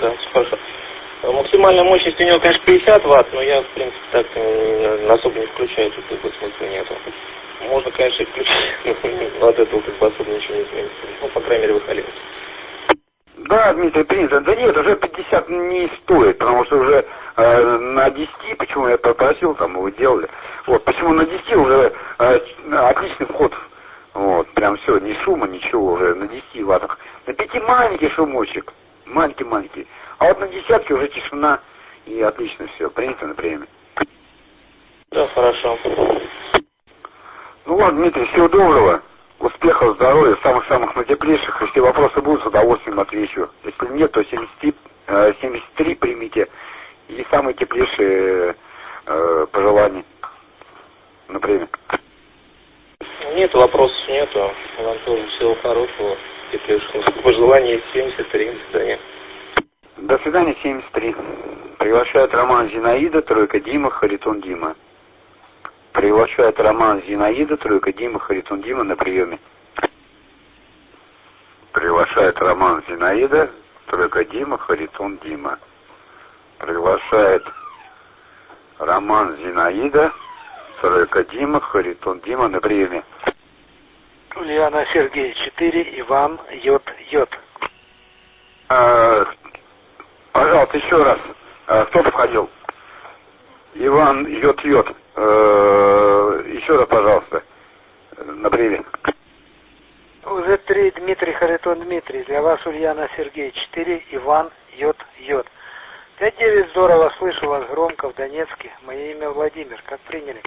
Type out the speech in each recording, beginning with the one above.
Да, хорошо. Максимальная мощность у него, конечно, 50 Вт, но я, в принципе, так особо не включаю, тут такой смысла нету. Можно, конечно, и включить, но от этого как бы особо ничего не изменится. Ну, по крайней мере, выходить. Да, Дмитрий, принято. Да нет, уже 50 не стоит, потому что уже на 10, почему я попросил, там вы делали. Вот, почему на 10 уже отличный вход. Вот, прям все, ни шума, ничего уже, на 10 ваттах. На 5 маленький шумочек, маленький. А вот на десятке уже тишина и отлично все, принято на время. Да, хорошо. Ну ладно, Дмитрий, всего доброго. Успехов, здоровья, самых-самых наитеплейших. Если вопросы будут, с удовольствием отвечу. Если нет, то 73 примите. И самые теплейшие пожелания на время. Нет, вопросов нету. Вам тоже всего хорошего. Теплейших пожеланий 73. До свидания. До свидания, 73. Приглашает Роман Зинаида, тройка Дима, Харитон Дима. Приглашает Роман Зинаида, тройка Дима, Харитон Дима на приеме. Приглашает Роман Зинаида, тройка Дима, Харитон Дима. Приглашает Роман Зинаида, тройка Дима, Харитон Дима на приеме. Ульяна Сергей 4, Иван Йод. Пожалуйста, еще раз. Кто входил? Иван Йод. Еще раз, пожалуйста, на приеме. Уже 3, Дмитрий Харитон Дмитрий. Для вас Ульяна Сергей 4, Иван Йод. 5-9, здорово, слышу вас громко в Донецке. Мое имя Владимир. Как приняли?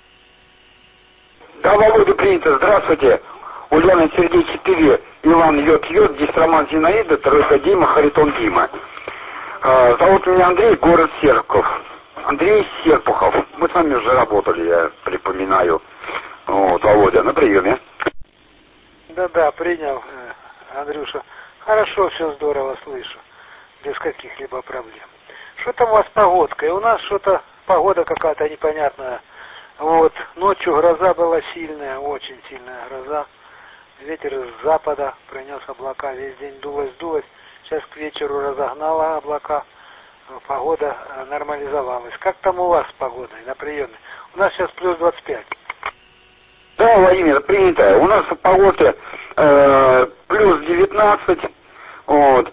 Да, Володя, принято. Здравствуйте. Ульяна Сергей 4, Иван Йод. Здесь Роман Зинаида, тройка Дима, Харитон Дима. Зовут меня Андрей, город Серпухов. Андрей Серпухов. Мы с вами уже работали, я припоминаю. Вот, Володя, на приеме. Да, принял, Андрюша. Хорошо, все здорово слышу. Без каких-либо проблем. Что там у вас с погодкой? У нас что-то погода какая-то непонятная. Вот, ночью гроза была сильная, очень сильная гроза. Ветер с запада принес облака, весь день дулось. Сейчас к вечеру разогнала облака. Погода нормализовалась. Как там у вас с погодой на приеме? У нас сейчас плюс 25. Да, Владимир, принято. У нас погода плюс 19. Вот.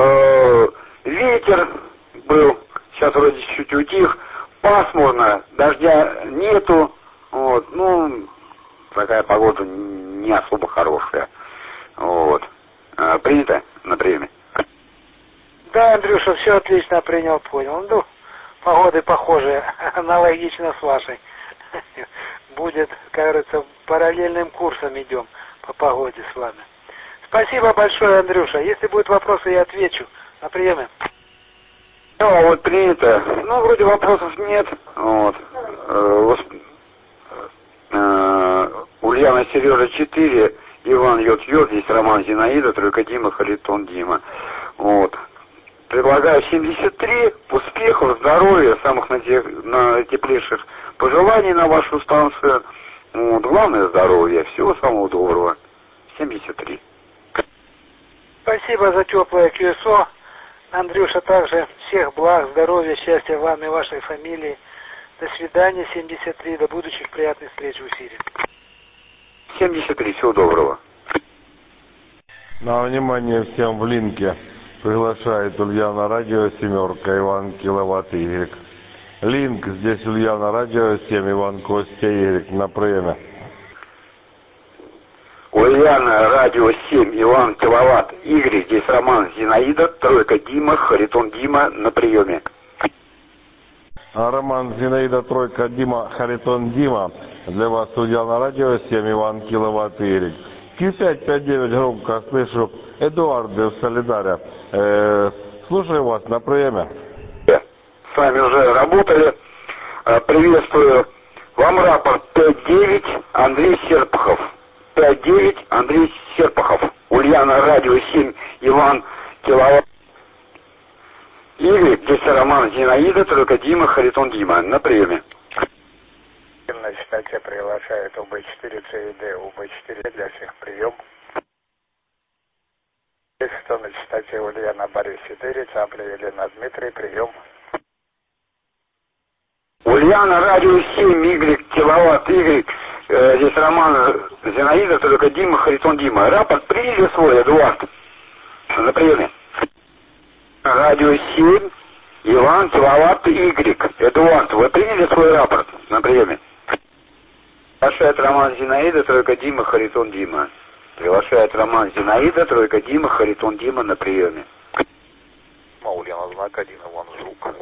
Ветер был, сейчас вроде чуть-чуть утих. Пасмурно, дождя нету. Вот. Ну, такая погода не особо хорошая. Вот. Принято на приеме. Да, Андрюша, все отлично принял, понял. Ну, погоды похожие, аналогично с вашей. Будет, как говорится, параллельным курсом идем по погоде с вами. Спасибо большое, Андрюша. Если будут вопросы, я отвечу. На приеме. Ну, вот принято. Ну, вроде вопросов нет. Вот. Ульяна Сережа 4, Иван Йод, здесь Роман Зинаида, тройка Дима, Харитон Дима. Вот. Предлагаю 73, успехов, здоровья, самых наитеплейших пожеланий на вашу станцию. Вот. Главное здоровье. Всего самого доброго. 73. Спасибо за теплое QSO. Андрюша, также всех благ, здоровья, счастья вам и вашей фамилии. До свидания, 73. До будущих приятных встреч в эфире. 73. Всего доброго. На внимание всем в линке. Приглашает Ульяна Радио 7, Иван Киловатт Y. Линк, здесь Ульяна Радио 7, Иван Костя Y. На приеме. Ульяна Радио 7, Иван Киловатт Y. Здесь Роман Зинаида, тройка Дима, Харитон Дима на приеме. Роман Зинаида, тройка Дима, Харитон Дима. Для вас Ульяна Радио 7, Иван Киловатт Y. Q559 громко слышу. Эдуард из Солидаря. Слушаю вас на приеме. С вами уже работали. Приветствую. Вам рапорт 5-9, Андрей Серпухов. 5-9, Андрей Серпухов. Ульяна Радио 7, Иван Киловатт. Игорь, здесь Роман Зинаида, тройка Дима, Харитон Дима. На приеме. Значит, тебя приглашает УБ4 ЦИД, УБ4 для всех прием. Что на частоте Ульяна Борис 4, Цапля Елена Дмитрий, прием. Ульяна, радио 7, Y, киловатт, Y. Здесь Роман Зинаида, только Дима, Харитон Дима. Рапорт приняли свой, Эдуард, на приеме. Радио 7, Иван, киловатт, Y. Эдуард, вы приняли свой рапорт на приеме? Приглашает Роман Зинаида, тройка Дима, Харитон Дима. Приглашает Роман Зинаида, тройка Дима, Харитон Дима на приеме. Ульяна, знак 1, Иван Жук.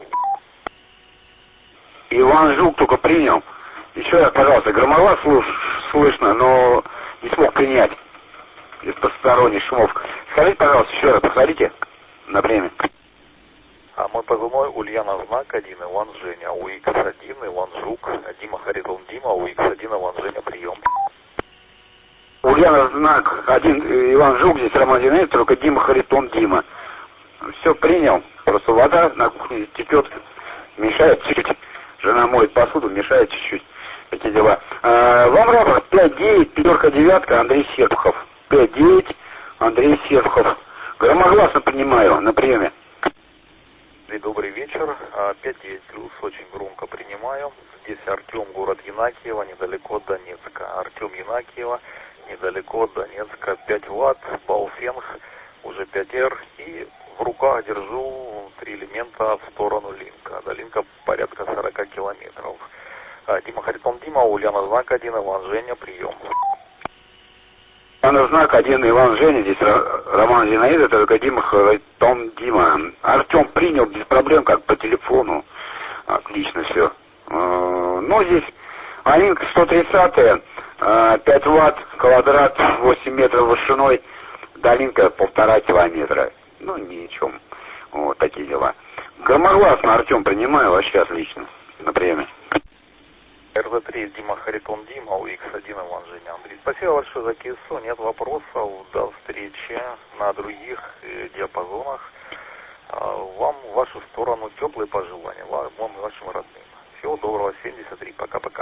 Иван Жук только принял. Еще раз, пожалуйста, громовато слышно, но не смог принять из посторонних шумов. Скажите, пожалуйста, еще раз, повторите на время. А мой позывной Ульяна, знак 1, Иван Женя, УХ1, Иван Жук, Дима Харитон Дима, УХ1, Иван Женя, прием. Ульяна, знак 1, Иван Жук, здесь Роман Зинаида, только Дима Харитон Дима. Все принял, просто вода на кухне течет, мешает чуть-чуть. Жена моет посуду, мешает чуть-чуть. Такие дела. Вам рапорт 5-9, пятерка девятка, Андрей Серпухов. 5-9, Андрей Серпухов. Громогласно принимаю на приеме. Добрый вечер. 5-9 плюс, очень громко принимаю. Здесь Артем, город Янакиево, недалеко от Донецка. Артем Янакиево, недалеко от Донецка. 5 ватт, Балфенг, уже 5R. И в руках держу 3 элемента в сторону линка. До линка порядка 40 километров. Дима Харитон Дима, Ульяна, знак 1, Иван Женя, прием. Ульяна, знак 1, Иван Женя, здесь Роман Зинаида, только Дима Харитон Дима. Артем принял без проблем, как по телефону. Отлично все. Ну, здесь Алинка 130, 5 ватт, квадрат, 8 метров вышиной, долинка 1,5 километра. Ну, ни о чем. Вот такие дела. Громогласно, Артем, принимаю, вообще отлично. На приеме. РЗ-3, Дима Харитон Дима, УХ1, Иван Женя, Андрей. Спасибо большое за КСО, нет вопросов. До встречи на других диапазонах. Вам в вашу сторону теплые пожелания, вам и вашим родным. Всего доброго, 73, пока-пока.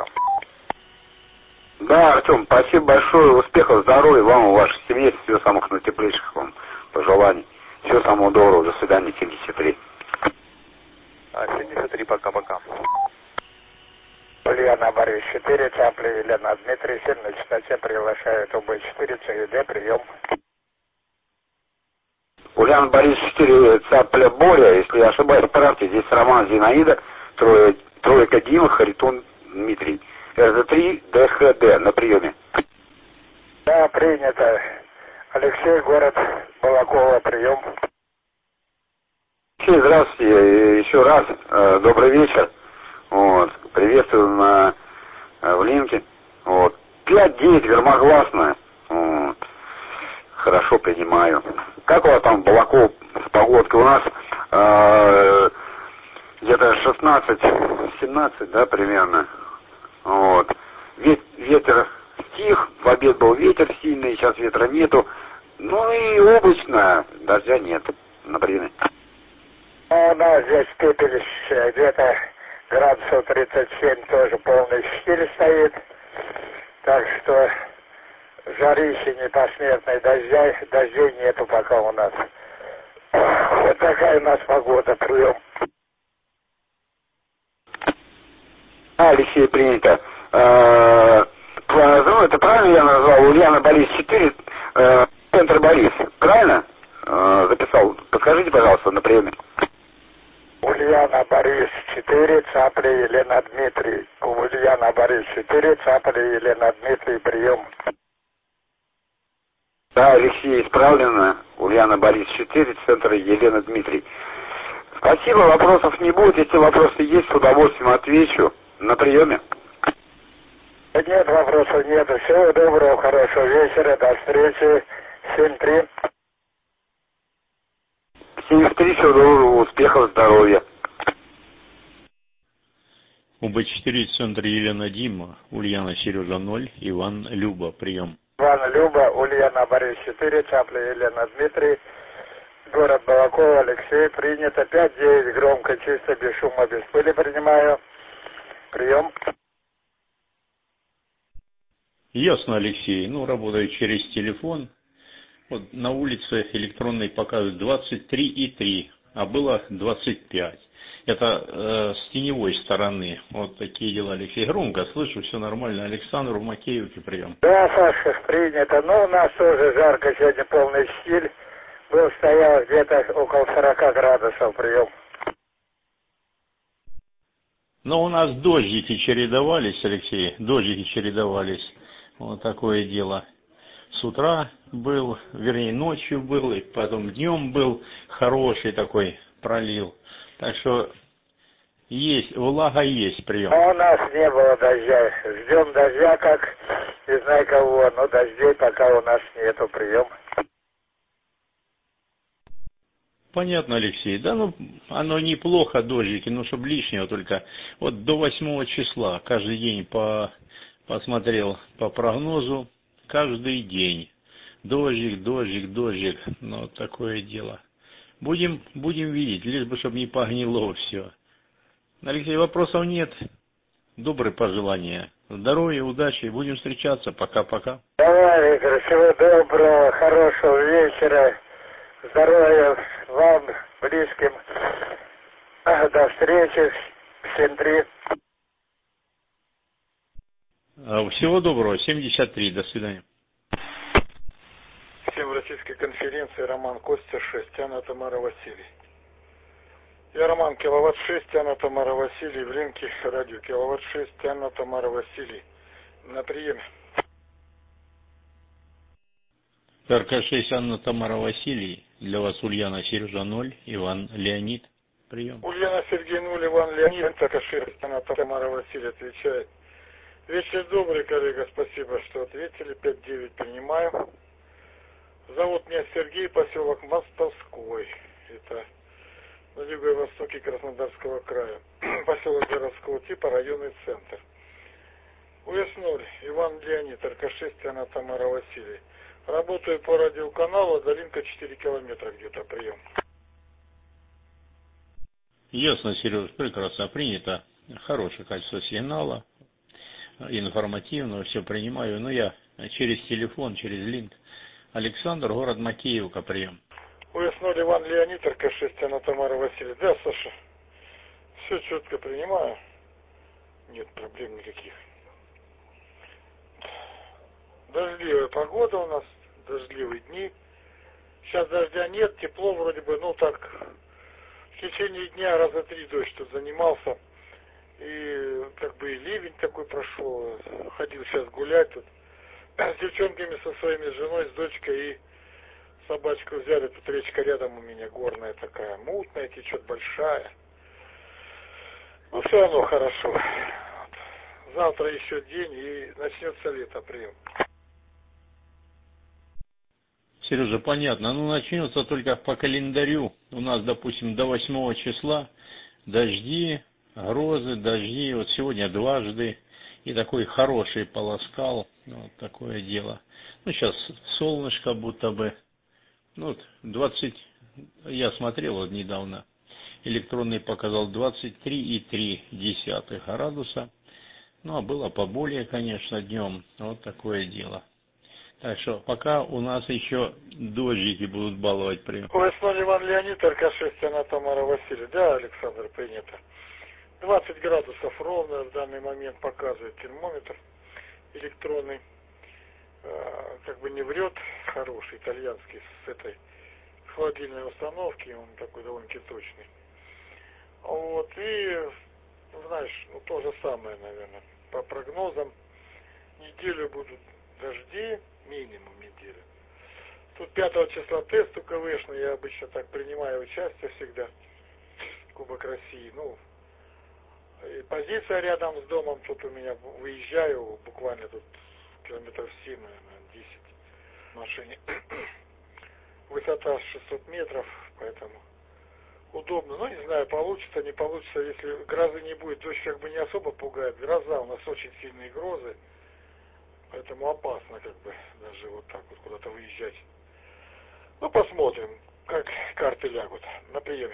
Да, Артем, спасибо большое, успехов, здоровья вам и вашей семье, всего самых наитеплейших вам пожеланий. Всего самого доброго, до свидания, 73. 73, пока-пока. Ульяна Борис 4, Цапля Елена Дмитрий, 7 на частоте, приглашает УБ4, ЦЕД, прием. Ульяна Борис 4, Цапля Боря, если я ошибаюсь, правьте, здесь Роман Зинаида, тройка Дима, Харитон Дмитрий. РЗ-3, ДХД на приеме. Да, принято. Алексей, город Балакова, прием. Алексей, здравствуйте, еще раз, добрый вечер. Вот, приветствую в линке. Вот. 5-9, громогласно. Вот. Хорошо принимаю. Как у вас там Балаков с погодкой? У нас где-то 16-17, да, примерно. Вот. Ветер стих, в обед был ветер сильный, сейчас ветра нету. Ну и облачно, дождя нет, например. У нас здесь пепелище, где-то градусов 37, тоже полный штиль стоит. Так что жарище непосмертной, дождей нету пока у нас. Вот такая у нас погода, прием. Алексей, принято. Ну, это правильно я назвал? Ульяна Борис 4, центр Борис. Правильно? Записал. Подскажите, пожалуйста, на приеме. Ульяна Борис 4, Цапля Елена Дмитрий. Ульяна Борис 4, Цапля Елена Дмитрий, прием. Да, Алексей, исправлено. Ульяна Борис 4, центр Елена Дмитрий. Спасибо, вопросов не будет. Если вопросы есть, с удовольствием отвечу. На приеме. Нет вопросов, нет. Всего доброго, хорошего вечера. До встречи. 7-3. 73, всего доброго, успехов, здоровья. УБ4, центр Елена Дима, Ульяна Сережа 0, Иван Люба, прием. Иван Люба, Ульяна Борис 4, Цапля Елена Дмитрий, город Балакова, Алексей, принято. 5-9, громко, чисто, без шума, без пыли принимаю. Прием. Ясно, Алексей. Ну, работаю через телефон. Вот на улице электронной показывают 23,3, а было 25. Это с теневой стороны. Вот такие дела, Алексей. Громко слышу, все нормально. Александр в Макеевке, прием. Да, Саша, принято. Но у нас тоже жарко, сегодня полный штиль. Стоял где-то около 40 градусов, прием. Но у нас дождики чередовались, Алексей, дождики чередовались. Вот такое дело. С утра был, вернее, ночью был, и потом днем был хороший такой пролив. Так что есть, влага есть, прием. Но у нас не было дождя. Ждем дождя, как не знаю кого, но дождей пока у нас нету, прием. Понятно, Алексей. Да, ну, оно неплохо, дождики, ну, чтобы лишнего только. Вот до 8 числа каждый день посмотрел по прогнозу, каждый день. Дождик, дождик, дождик. Ну, вот такое дело. Будем видеть, лишь бы, чтобы не погнило все. Алексей, вопросов нет. Добрые пожелания. Здоровья, удачи. Будем встречаться. Пока-пока. Давай, Виктор, всего доброго, хорошего вечера. Здоровья вам, близким. До встречи. 7-3. Всего доброго. 73. До свидания. Всем российской конференции Роман Костя 6, Анна Тамара Василий. Я Роман Киловатт 6, Анна Тамара Василий, в линке радио Киловатт 6, Анна Тамара Василий. На приеме. РК-6, Анна Тамара Василий. Для вас Ульяна Сережа 0, Иван Леонид. Прием. Ульяна Сергей 0, Иван Леонид, РК-6, Анна Тамара Василий отвечает. Вечер добрый, коллега, спасибо, что ответили. 5-9 принимаю. Зовут меня Сергей, поселок Мостовской. Это на юго-востоке Краснодарского края. Поселок городского типа, районный центр. УС-0, Иван Леонид, РК-6, Анна Тамара Василий. Работаю по радиоканалу, долинка 4 километра где-то, прием. Ясно, Сереж, прекрасно принято. Хорошее качество сигнала, информативно, все принимаю. Но я через телефон, через линк. Александр, город Макеевка, прием. УС-0, Иван Леонид, РК-6, Анна Тамара Василий. Да, Саша, все четко принимаю. Нет проблем никаких. Дождливая погода у нас, дождливые дни. Сейчас дождя нет, тепло вроде бы, ну так, в течение дня раза 3 дождь тут занимался. И как бы и ливень такой прошел. Ходил сейчас гулять тут. С девчонками, со своими женой, с дочкой и собачку взяли. Тут речка рядом у меня, горная такая, мутная, течет большая. Но все равно хорошо. Вот. Завтра еще день и начнется лето, прием. Сережа, понятно. Ну, начнется только по календарю. У нас, допустим, до 8 числа дожди, грозы, дожди. Вот сегодня дважды. И такой хороший полоскал. Вот такое дело. Ну, сейчас солнышко будто бы. Ну, вот 20, я смотрел вот недавно. Электронный показал 23,3 градуса. Ну, а было поболее, конечно, днем. Вот такое дело. Так что пока у нас еще дождики будут баловать прием. УС-0, Иван Леонид, РК-6, Анна Тамара Василий. Да, Александр, принято. 20 градусов ровно в данный момент показывает термометр электронный. Как бы не врет, хороший, итальянский, с этой холодильной установки, он такой довольно-таки точный. Вот, и, знаешь, ну то же самое, наверное, по прогнозам, неделю будут дожди, минимум неделю. Тут 5 числа тест УКВшный, я обычно так принимаю участие всегда, Кубок России, ну, и позиция рядом с домом, тут у меня, выезжаю, буквально тут километров 7, наверное, 10 в машине. Высота 600 метров, поэтому удобно. Ну, не знаю, получится, не получится, если грозы не будет. Дождь как бы не особо пугает. Гроза, у нас очень сильные грозы, поэтому опасно как бы даже вот так вот куда-то выезжать. Ну, посмотрим, как карты лягут. На приеме.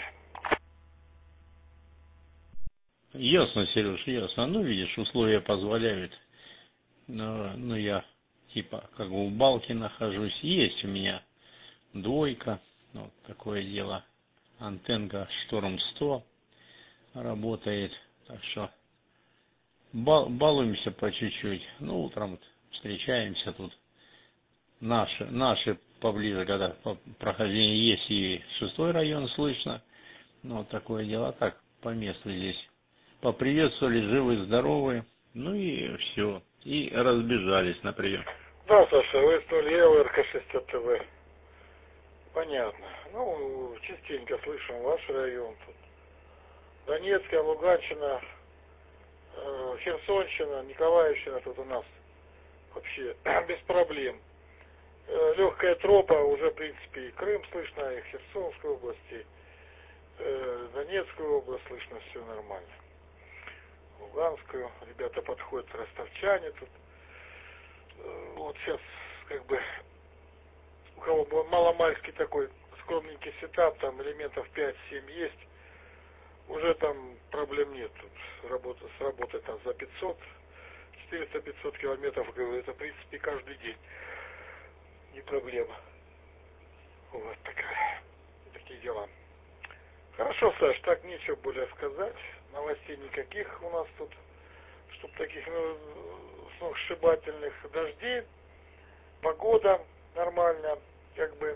Ясно, Сереж, ясно. Ну, видишь, условия позволяют. Но я типа как бы в балке нахожусь. Есть у меня двойка, вот такое дело. Антенка Шторм 100 работает, так что балуемся по чуть-чуть. Ну, утром вот встречаемся тут. Наши поближе, когда по прохождению есть, и 6-й район слышно. Ну, вот такое дело. Так, по месту здесь поприветствовали, живы, здоровы. Ну и все. И разбежались на прием. Да, Саша, вы столь РК-6 ТВ. Понятно. Ну, частенько слышим ваш район тут. Донецкая, Луганщина, Херсонщина, Николаевщина тут у нас вообще без проблем. Легкая тропа, уже в принципе и Крым слышно, и Херсонскую область, и Донецкую область слышно, все нормально. Луганскую, ребята подходят, ростовчане тут. Вот сейчас как бы у кого маломальский такой скромненький сетап, там элементов 5-7 есть, уже там проблем нет. Тут сработать там за 500, 400-500 километров, это в принципе каждый день. Не проблема. Вот такие дела. Хорошо, Саш, так нечего более сказать. Новостей никаких у нас тут, чтобы таких сногсшибательных. Дождей, погода нормально, как бы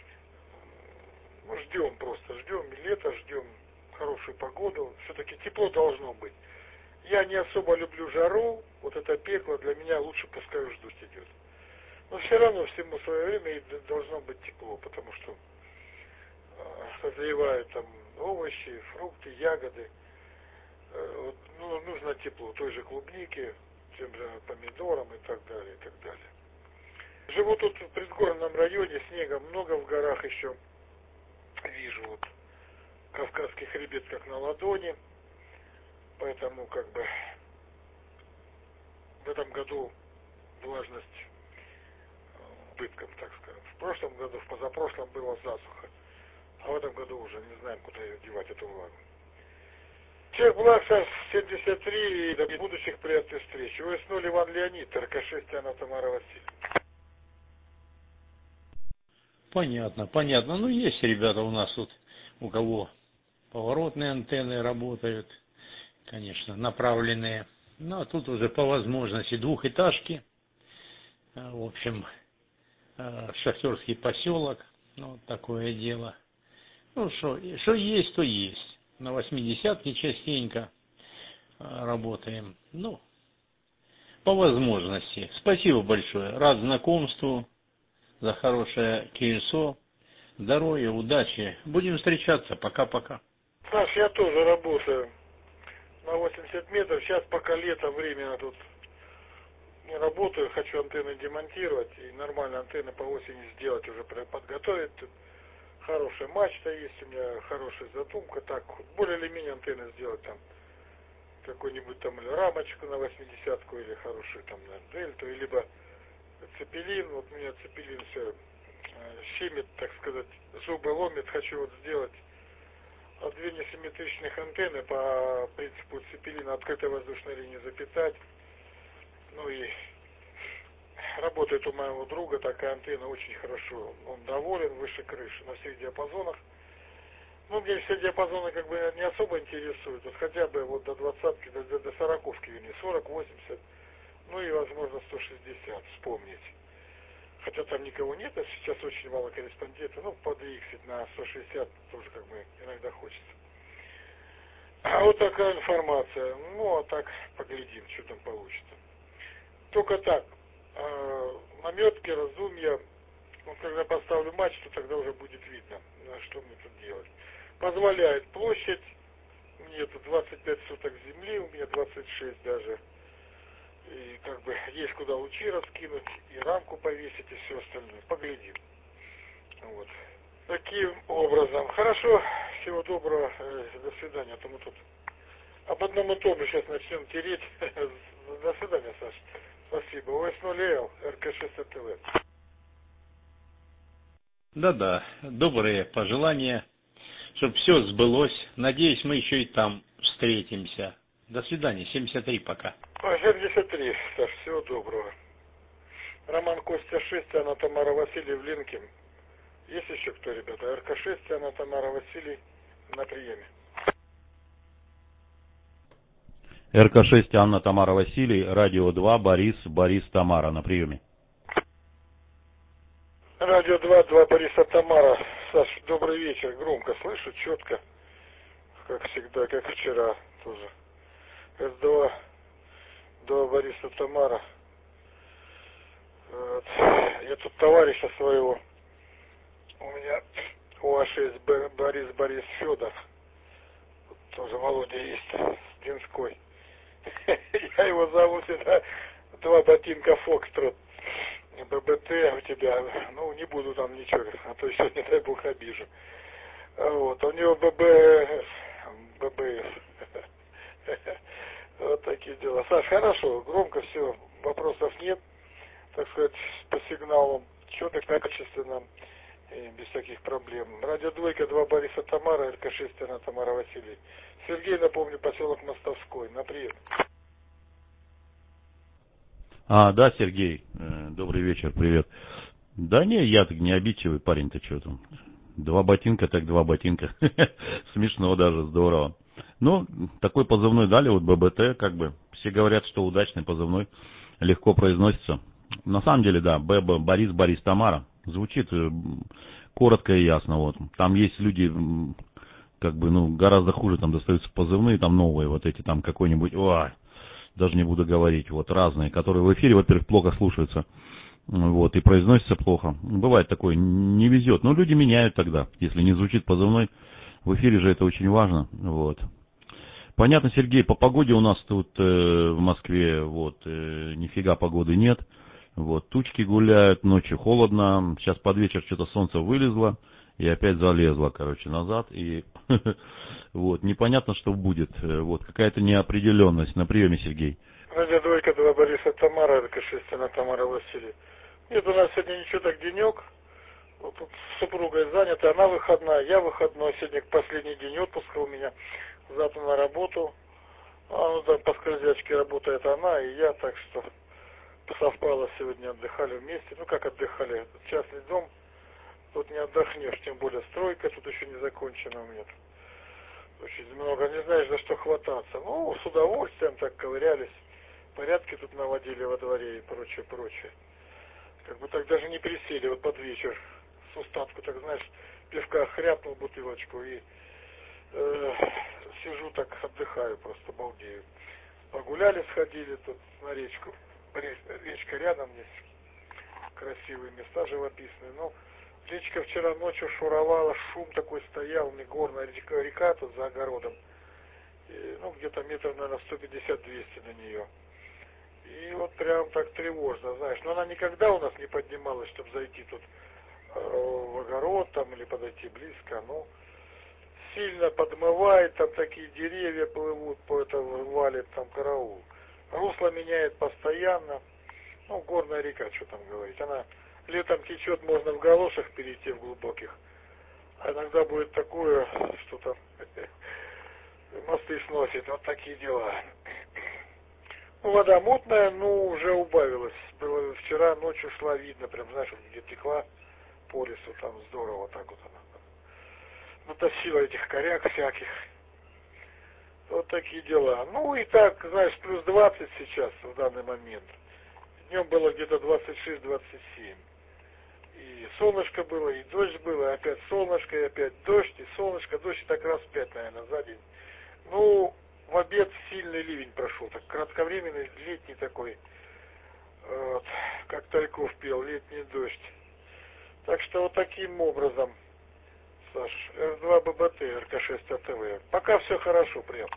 ждем и лето, ждем хорошую погоду. Все-таки тепло должно быть. Я не особо люблю жару, вот это пекло для меня лучше пускай ждуть идет. Но все равно всему свое время и должно быть тепло, потому что созревают там овощи, фрукты, ягоды. Вот, ну, нужно тепло, той же клубники, тем же помидорам и так далее, и так далее. Живу тут в предгорном районе, снега много в горах еще. Вижу вот Кавказский хребет как на ладони, поэтому как бы в этом году влажность убытком, так скажем. В прошлом году, в позапрошлом была засуха, а в этом году уже не знаем, куда ее девать, эту влагу. Чех Благ, 73, и до будущих приятных встреч. ОС-0 Иван Леонид, РК-6 Анна Тамара Васильевна. Понятно. Ну, есть ребята у нас тут, у кого поворотные антенны работают, конечно, направленные. Ну, а тут уже по возможности двухэтажки. В общем, шахтерский поселок, ну, вот такое дело. Ну, что есть, то есть. На 80-ке частенько работаем. Ну, по возможности. Спасибо большое. Рад знакомству, за хорошее колесо. Здоровья, удачи. Будем встречаться. Пока-пока. Саш, я тоже работаю на 80 метров. Сейчас пока лето, временно тут не работаю. Хочу антенны демонтировать и нормально антенны по осени сделать, уже подготовить. Тут хорошая мачта есть, у меня хорошая задумка. Так, более или менее антенны сделать там. Какую-нибудь там или рамочку на 80-ку, или хорошую там на дельту, либо цепелин. Вот у меня цепелин все щемит, так сказать, зубы ломит. Хочу вот сделать две несимметричных антенны по принципу цепелина, открытой воздушной линии запитать. Ну и работает у моего друга такая антенна очень хорошо. Он доволен, выше крыши, на всех диапазонах. Ну, мне все диапазоны как бы не особо интересуют. Вот хотя бы вот до 20-ки, до 40-ки, вернее, 40, 80, ну и, возможно, 160, вспомнить. Хотя там никого нет, а сейчас очень мало корреспондентов. Ну, подвиксить на 160 тоже как бы иногда хочется. А вот такая информация. Ну, а так поглядим, что там получится. Только так. Наметки, раздумья. Вот когда поставлю мачту, тогда уже будет видно, что мне тут делать. Позволяет площадь. Мне тут 25 соток земли, у меня 26 даже. И как бы есть куда лучи раскинуть, и рамку повесить, и все остальное. Поглядим. Вот. Таким образом. Хорошо. Всего доброго. До свидания. А то мы тут об одном и том же сейчас начнем тереть. До свидания, Саша. Спасибо. ОС-0Л, РК-6 ТВ. Да-да, добрые пожелания, чтобы все сбылось. Надеюсь, мы еще и там встретимся. До свидания. 73 пока. 73, Саш, всего доброго. Роман Костя 6, Анна Тамара Васильев, Линкин. Есть еще кто, ребята? РК-6, Анна Тамара Василий на приеме. РК-6, Анна Тамара Василий, радио 2, Борис Тамара на приеме. Радио 2, 2 Бориса Тамара. Саш, добрый вечер. Громко слышу, четко. Как всегда, как вчера тоже. С2, 2 Бориса Тамара. Вот. Я тут товарища своего. У меня УА-6 Борис Федор. Тут тоже Володя есть, с Динской. Я его зовут, это 2 ботинка Фокстрот. ББТ у тебя, ну не буду там ничего, а то еще, не дай бог, обижу. Вот, у него ББС. Вот такие дела. Саш, хорошо, громко все, вопросов нет, так сказать, по сигналам, четко, качественно, и без всяких проблем. Радио Двойка, 2 Бориса Тамара, РК-6, Анна Тамара Василий. Сергей, напомню, поселок Мостовской, на прием. Да, Сергей, добрый вечер, привет. Да не, я так не обидчивый парень-то, что там. 2 ботинка, так 2 ботинка. Смешно даже, здорово. Ну, такой позывной дали, вот ББТ, как бы. Все говорят, что удачный позывной, легко произносится. На самом деле, да, Борис Тамара. Звучит коротко и ясно, вот. Там есть люди, как бы, ну, гораздо хуже там достаются позывные, там новые вот эти, там какой-нибудь, даже не буду говорить, вот разные, которые в эфире, во-первых, плохо слушаются, вот, и произносятся плохо. Бывает такое, не везет, но люди меняют тогда, если не звучит позывной, в эфире же это очень важно, вот. Понятно, Сергей, по погоде у нас тут в Москве, вот, нифига погоды нет, вот, тучки гуляют, ночью холодно, сейчас под вечер что-то солнце вылезло, и опять залезла, короче, назад, и вот, непонятно, что будет, вот, какая-то неопределенность. На приеме, Сергей. Радио Двойка, 2 Бориса Тамара, РК-6, Анна Тамара Василий. Нет, у нас сегодня ничего, так денек, вот, с супругой занята, она выходная, я выходной, сегодня последний день отпуска у меня, завтра на работу, ну, там по скользячке работает она и я, так что совпало, сегодня отдыхали вместе, ну, как отдыхали, частный дом. Тут не отдохнешь, тем более стройка, тут еще не закончена у меня. Очень много, не знаешь, за что хвататься. Ну, с удовольствием так ковырялись, порядки тут наводили во дворе и прочее, прочее. Как бы так даже не присели, вот под вечер, с устатку, так знаешь, пивка хряпнул бутылочку и сижу так, отдыхаю, просто балдею. Погуляли, сходили тут на речку, речка рядом здесь, красивые места живописные, но речка вчера ночью шуровала, шум такой стоял, не горная река тут за огородом. И, ну, где-то метров, наверное, 150-200 до нее. И вот прям так тревожно, знаешь. Но она никогда у нас не поднималась, чтобы зайти тут в огород там или подойти близко. Ну, сильно подмывает, там такие деревья плывут, по этому валит там караул. Русло меняет постоянно. Ну, горная река, что там говорить. Она летом течет, можно в галошах перейти в глубоких. А иногда будет такое, что там мосты сносит. Вот такие дела. Ну, вода мутная, ну, уже убавилась. Было вчера ночью шла, видно, прям, знаешь, где текла по лесу, там здорово так вот она. Натащила этих коряк всяких. Вот такие дела. Ну, и так, знаешь, плюс 20 сейчас в данный момент. Днем было где-то 26-27. И солнышко было, и дождь было, и опять солнышко, и опять дождь, и солнышко. Дождь так раз 5, наверное, за день. Ну, в обед сильный ливень прошел, так кратковременный, летний такой, вот, как Тальков пел, летний дождь. Так что вот таким образом, Саш, С2 ББТ, РК-6 АТВ. Пока все хорошо, прям.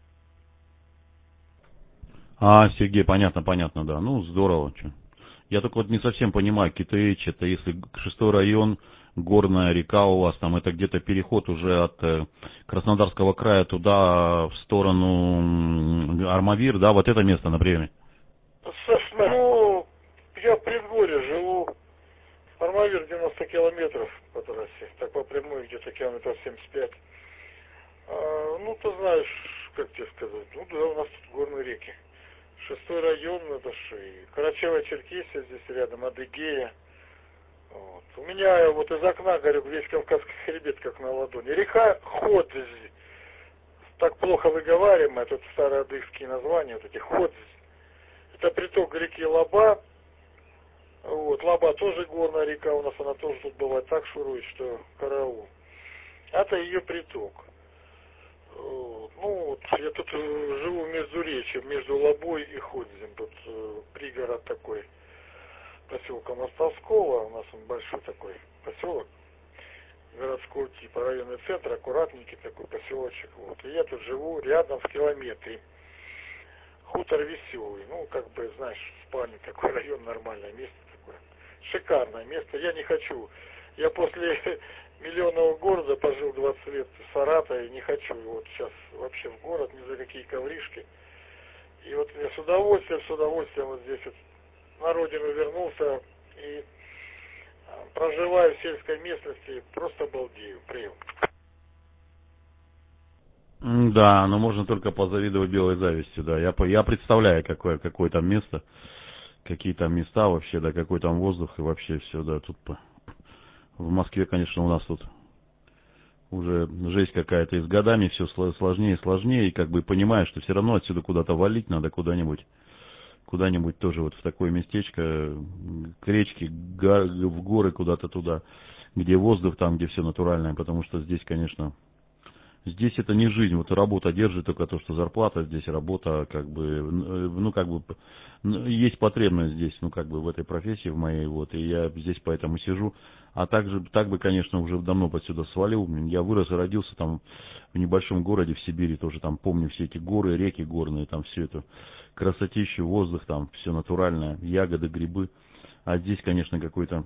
Сергей, понятно, да. Ну, здорово. Чё. Я только вот не совсем понимаю, КТХ, это если 6-й район, горная река у вас, там это где-то переход уже от Краснодарского края туда в сторону Армавир, да, вот это место на приеме? Саш, ну, я в предгорье живу, Армавир 90 километров по трассе, так по прямой где-то километров 75. Ну, ты знаешь, как тебе сказать, ну да, у нас тут горные реки. 6-й район, это же и Карачаево-Черкесия здесь рядом, Адыгея. Вот. У меня вот из окна, говорю, весь Кавказский хребет как на ладони. Река Ходзь, так плохо выговариваемая, тут староадыгские названия, вот эти Ходзь. Это приток реки Лаба. Вот, Лаба тоже горная река, у нас она тоже тут бывает так шурует, что караул. Это ее приток. Вот. Ну, вот я тут живу в Междуречье, между Лабой и Ходзем. Тут пригород такой, поселка Мостовского. У нас он большой такой поселок городского типа, районный центр, аккуратненький такой поселочек. Вот. И я тут живу рядом в километре. Хутор Веселый. Ну, как бы, знаешь, спальня, такой район, нормальное место такое. Шикарное место. Я не хочу. Я после миллионного города пожил 20 лет в Саратове, не хочу вот сейчас вообще в город, ни за какие ковришки. И вот я с удовольствием вот здесь вот на родину вернулся и проживаю в сельской местности, просто балдею, прием. Да, но можно только позавидовать белой завистью, да. Я представляю, какое там место, какие там места вообще, да, какой там воздух и вообще все, да, тут в Москве, конечно, у нас тут уже жесть какая-то, и с годами все сложнее и сложнее, и как бы понимаешь, что все равно отсюда куда-то валить надо, куда-нибудь тоже вот в такое местечко, к речке, в горы куда-то туда, где воздух, там, где все натуральное, потому что здесь, конечно, здесь это не жизнь, вот работа держит только то, что зарплата, здесь работа, как бы, есть потребность здесь, как бы в этой профессии в моей, вот, и я здесь поэтому сижу, а так бы, конечно, уже давно отсюда свалил, я вырос и родился там в небольшом городе в Сибири, тоже там помню все эти горы, реки горные, там все это, красотища, воздух, там все натуральное, ягоды, грибы, а здесь, конечно, какой-то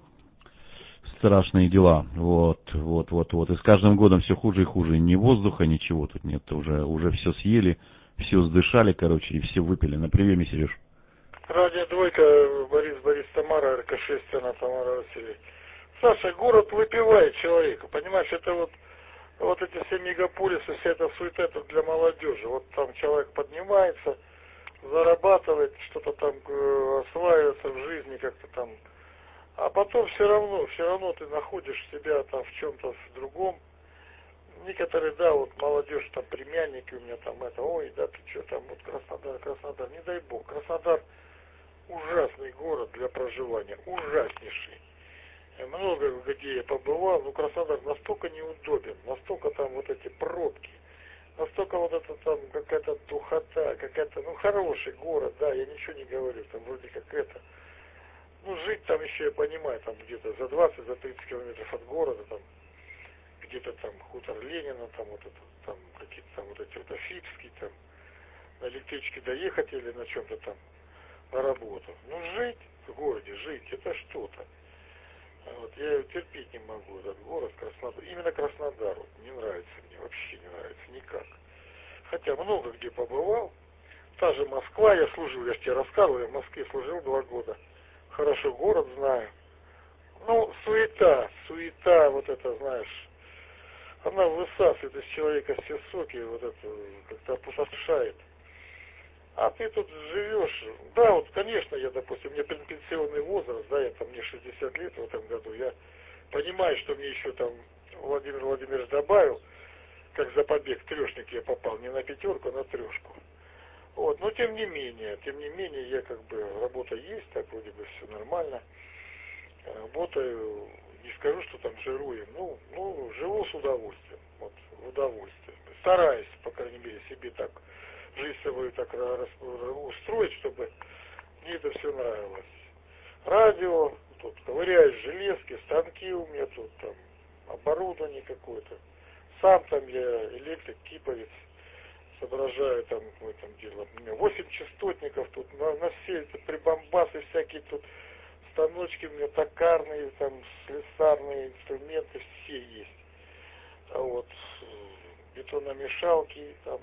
страшные дела, вот, и с каждым годом все хуже и хуже, ни воздуха, ничего тут нет, уже все съели, все сдышали, короче, и все выпили. На приеме, Сереж. Радио Двойка, Борис, Тамара, РК6, она Тамара Васильевна. Саша, город выпивает человека, понимаешь, это вот эти все мегаполисы, вся эта суета, это для молодежи. Вот там человек поднимается, зарабатывает, что-то там осваивается в жизни как-то там. А потом все равно ты находишь себя там в чем-то в другом. Некоторые, да, вот молодежь, там племянники у меня там это, ой, да ты что там, вот Краснодар, не дай бог. Краснодар ужасный город для проживания, ужаснейший. Много где я побывал, но Краснодар настолько неудобен, настолько там вот эти пробки, настолько вот это там какая-то духота, какая-то, хороший город, да, я ничего не говорю, там вроде как это. Жить там еще, я понимаю, там где-то за 20-30 километров от города, там, где-то там хутор Ленина, там вот это, там какие-то там вот эти вот Афипские, там, на электричке доехать или на чем-то там, на работу. Жить в городе, это что-то. Вот, я его терпеть не могу, этот город, Краснодар. Именно Краснодар, вот, не нравится мне, вообще не нравится никак. Хотя много где побывал. Та же Москва, я служил, я же тебе рассказывал, я в Москве служил 2 года. Хорошо город знаю. Суета, вот это, знаешь, она высасывает из человека все соки, вот это, как-то опустошает. А ты тут живешь, да, вот, конечно, я, допустим, у меня пенсионный возраст, да, мне 60 лет в этом году, я понимаю, что мне еще там Владимир Владимирович добавил, как за побег трешник я попал, не на 5, а на 3. Вот, но тем не менее, я как бы, работа есть, так вроде бы все нормально. Работаю, не скажу, что там жирую, живу с удовольствием, вот, в удовольствие. Стараюсь, по крайней мере, себе так, жизнь свою так устроить, чтобы мне это все нравилось. Радио, тут ковыряюсь железки, станки у меня тут, там, оборудование какое-то. Сам там я электрик, киповец. Соображаю там в этом деле. У меня 8 частотников тут, на все эти прибамбасы всякие тут, станочки у меня токарные, там, слесарные инструменты, все есть. А вот, бетономешалки, там,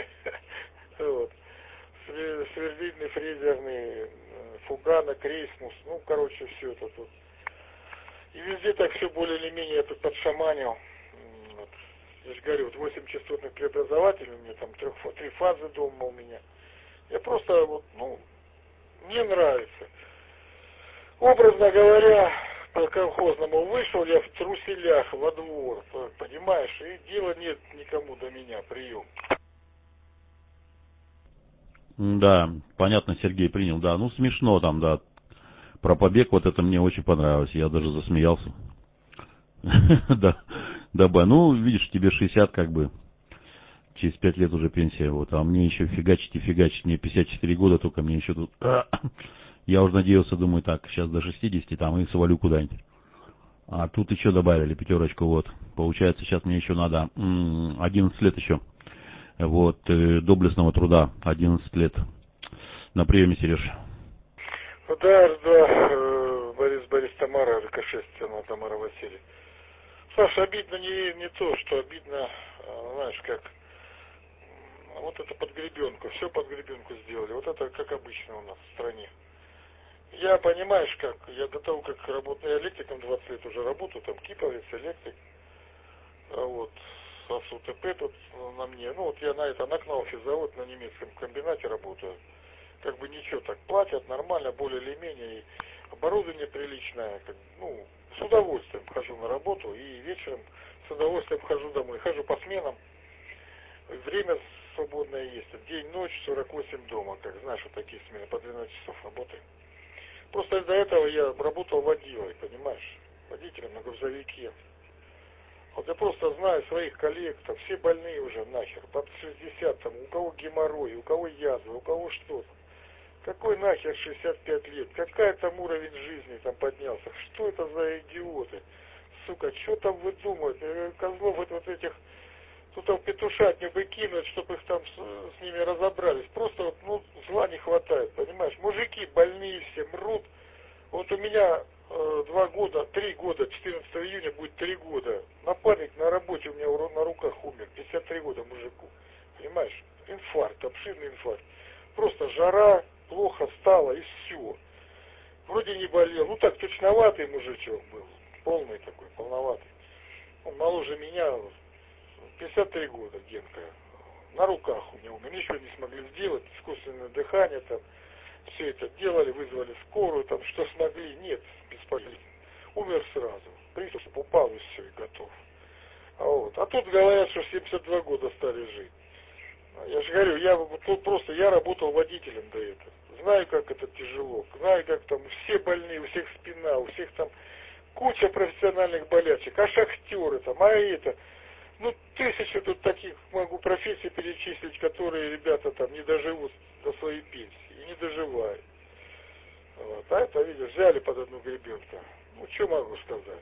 вот, сверлильный, фрезерный, фугана, крейсмус, все это тут. И везде так все более или менее я тут подшаманил. Вот. Я же говорю, 8 частотных преобразователей у меня, там 3 фазы дома у меня. Я просто, мне нравится. Образно говоря, по колхозному вышел я в труселях во двор, понимаешь, и дела нет никому до меня, прием. Да, понятно, Сергей принял, да. Ну, смешно там, да. Про побег вот это мне очень понравилось. Я даже засмеялся. Да, да, ну, видишь, тебе 60 как бы. Через 5 лет уже пенсия, вот. А мне еще фигачить и фигачить. Мне 54 года только, мне еще тут... Я уже надеялся, думаю, так, сейчас до 60 там и свалю куда-нибудь. А тут еще добавили 5, вот. Получается, сейчас мне еще надо 11 лет еще. Вот, доблестного труда, 11 лет. На приеме, Сереж. Да, Борис, Тамара, РК-6, Тамара Василий. Саша, обидно не то, что обидно, знаешь, как, вот это под гребенку, все под гребенку сделали, вот это как обычно у нас в стране. Я, понимаешь, как, я до того, как работаю электриком, 20 лет уже работаю, там киповец, электрик, вот, СУТП тут на мне, ну вот я на Кнауфе завод на немецком комбинате работаю, как бы ничего, так платят нормально, более или менее, и оборудование приличное, как, ну, с удовольствием хожу на работу и вечером с удовольствием хожу домой, хожу по сменам, время свободное есть, день, ночь, 48 дома, как знаешь, вот такие смены, по 12 часов работаем. Просто до этого я работал водилой, понимаешь, водителем на грузовике. Вот я просто знаю своих коллег, там все больные уже нахер, под 60, там, у кого геморрой, у кого язва, у кого что-то. Какой нахер 65 лет? Какая там уровень жизни там поднялся? Что это за идиоты? Сука, что там выдумывают? Козлов вот этих, тут петушатню бы кинуть, чтобы их там с ними разобрались. Просто вот, ну, зла не хватает, понимаешь? Мужики больные все, мрут. Вот у меня 3 года, 14 июня будет 3 года. Напарник на работе у меня на руках умер, 53 года мужику. Понимаешь? Инфаркт, обширный инфаркт. Просто жара, плохо стало и все. Вроде не болел. Ну так, точноватый мужичок был. Полный такой, полноватый. Он моложе меня, 53 года, Генка. На руках у меня умер. Ничего не смогли сделать. Искусственное дыхание там. Все это делали, вызвали скорую, там, что смогли, нет, бесполезно. Умер сразу. Приступ упал и все, и готов. А тут говорят, что 72 года стали жить. Я же говорю, я работал водителем до этого. Знаю, как это тяжело. Знаю, как там все больные, у всех спина, у всех там куча профессиональных болячек. А шахтеры там, а это... Ну, 1000 тут таких могу профессий перечислить, которые ребята там не доживут до своей пенсии. И не доживают. Вот. А это, видишь, взяли под одну гребенку. Ну, что могу сказать?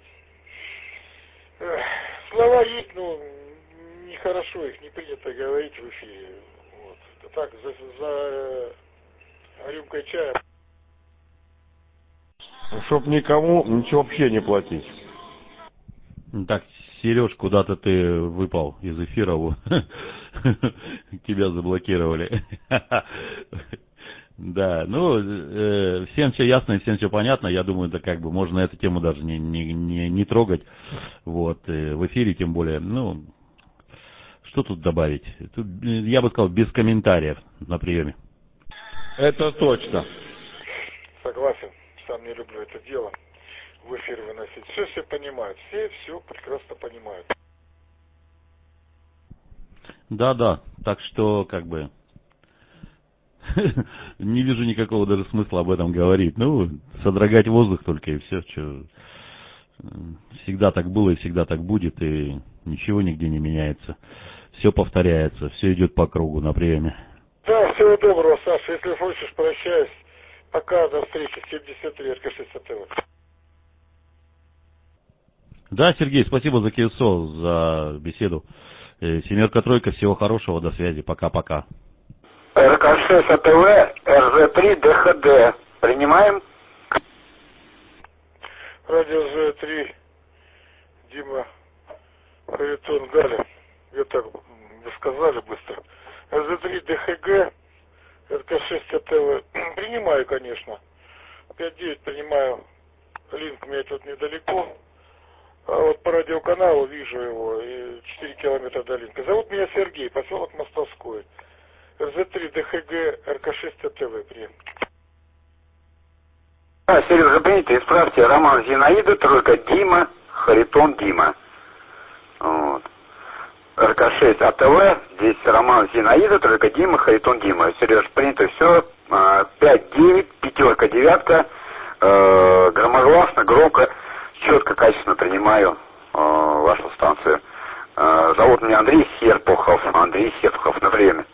Слова есть, но нехорошо их не принято говорить в эфире. Вот. Это так, за рюмкой чая. Чтоб никому ничего вообще не платить. Так, Сереж, куда-то ты выпал из эфира, тебя заблокировали. Да, ну, всем все ясно и всем все понятно. Я думаю, да как бы можно эту тему даже не трогать. Вот, в эфире тем более. Ну, что тут добавить? Тут, я бы сказал, без комментариев на приеме. Это точно. Согласен, сам не люблю это дело. В эфир выносить. Все понимают. Все прекрасно понимают. Да, так что, как бы, не вижу никакого даже смысла об этом говорить. Ну, содрогать воздух только и все, что всегда так было и всегда так будет, и ничего нигде не меняется. Все повторяется, все идет по кругу на приеме. Да, всего доброго, Саша. Если хочешь, прощаюсь. Пока, до встречи. 73 РК-6 ТВ. Да, Сергей, спасибо за КСО, за беседу. 7-тройка, всего хорошего, до связи, пока-пока. РК-6 АТВ, РЗ-3, ДХД. Принимаем? Радио ЗЭ-3, Дима, Харитон, Галя. Я так, вы сказали быстро. РЗ-3, ДХГ, РК-6 АТВ. Принимаю, конечно. 5-9 принимаю. Линк у меня тут недалеко. А вот по радиоканалу вижу его, и 4 километра до Линка. Зовут меня Сергей, поселок Мостовской. РЗ-3, ДХГ, РК-6 ТВ, прием. Да, Сережа, принято, исправьте, Роман Зинаида, тройка Дима, Харитон Дима. Вот. РК6 АТВ, здесь Роман Зинаида, тройка Дима, Харитон Дима. Сереж, принято, все, 5-9, пятерка, девятка, громогласно, громко, четко, качественно принимаю вашу станцию. Зовут меня Андрей Серпухов, на время.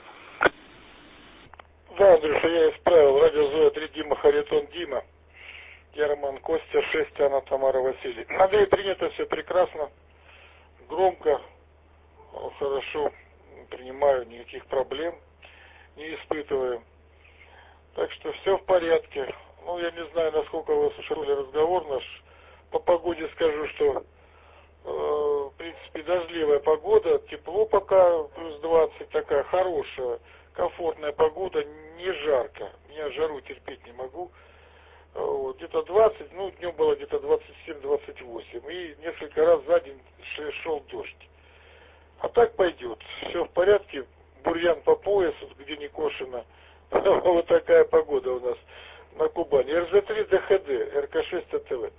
Да, Андрюша, я исправил. Радио Зоя 3 Дима, Харитон Дима. Я Роман Костя, 6 Анна Тамара Василий. Андрей, принято, все прекрасно, громко, хорошо принимаю, никаких проблем не испытываю. Так что все в порядке. Ну, я не знаю, насколько вы слушали разговор наш. По погоде скажу, что в принципе дождливая погода, тепло пока, плюс 20, такая хорошая, комфортная погода, не жарко. Я жару терпеть не могу. Вот, где-то 20, ну, днем было где-то 27-28. И несколько раз за день шел дождь. А так пойдет. Все в порядке. Бурьян по пояс, где не кошено. Вот такая погода у нас на Кубани. РЗ-3 ДХД, РК-6 АТВ.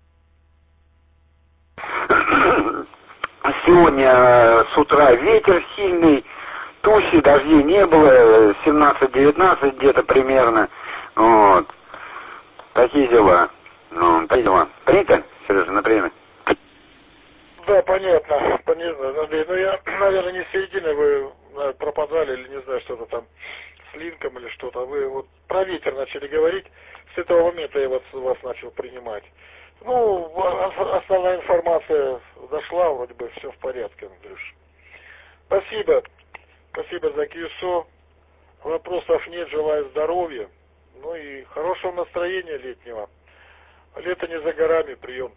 Сегодня с утра ветер сильный, тучи, дождей не было, 17-19 где-то примерно. Вот. Такие дела. Ну, такие дела. Принято, Сережа, на время? Да, понятно, Андрей. Ну, я, наверное, не с середины вы пропадали или не знаю, что-то там с линком или что-то. Вы вот про ветер начали говорить. С этого момента я вас начал принимать. Ну, основная информация дошла, вроде бы все в порядке, Андрюш. Спасибо. Спасибо за КЮСО. Вопросов нет, желаю здоровья. Ну и хорошего настроения летнего. Лето не за горами, прием.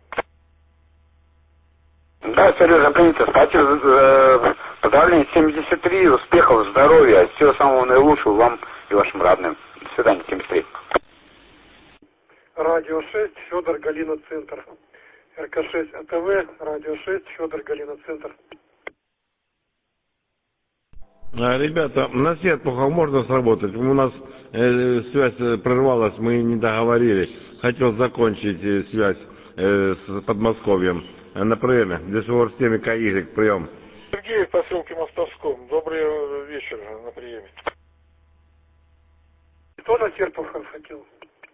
Да, Сережа, принято. Спасибо за поздравление 73, успехов, здоровья, всего самого наилучшего вам и вашим родным. До свидания, 73. Радио 6, Федор, Галина, Центр. РК6 АТВ, Радио 6, Федор, Галина, Центр. Ребята, на Серпухов можно сработать? У нас связь прервалась, мы не договорили. Хотел закончить связь с Подмосковьем. На приеме. Дежур 7 КY, прием. Сергей в поселке Мостовском. Добрый вечер на приеме. Кто на Серпухов хотел?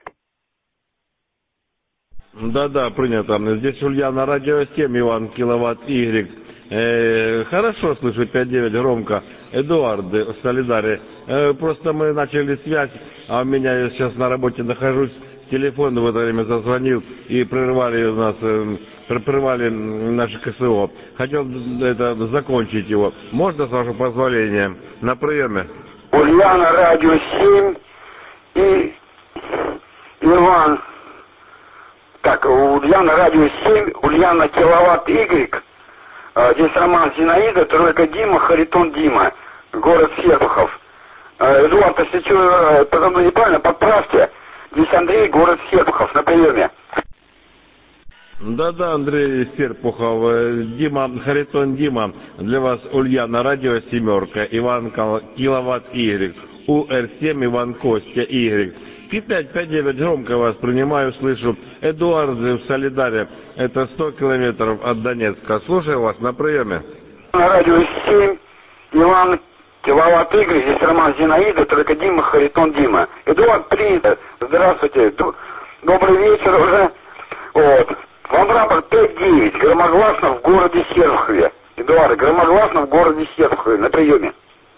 Да, принято. Здесь Ульяна, радио 7, Иван, киловатт Y. Хорошо слышу, 5-9, громко. Эдуард в Солидаре. Просто мы начали связь, а у меня я сейчас на работе нахожусь. Телефон в это время зазвонил и прервали наше КСО. Хотел закончить его. Можно, с вашего позволения? На приеме. Ульяна, радио 7 и Иван. Так, Ульяна, радио 7, Ульяна, киловатт Y. Здесь Роман Зинаида, тройка Дима, Харитон Дима, город Серпухов. Эдуард, если что, подо мной неправильно, подправьте. Здесь Андрей, город Серпухов, на приеме. Да, Андрей Серпухов. Дима, Харитон Дима. Для вас Ульяна, радио 7, Иван, киловатт Y. УР7, Иван, Костя, Y. 5-9, громко вас принимаю, слышу. Эдуард в Солидаре. Это 100 километров от Донецка. Слушаю вас на приеме. Радио 7, Иван, киловатт Y. Здесь Роман Зинаида, тройка Дима, Харитон Дима. Эдуард, принято. Здравствуйте. Добрый вечер уже. Вот. Вам рапорт 5-9. Громогласно в городе Серпухове. Эдуард, громогласно в городе Серпухове. На приеме.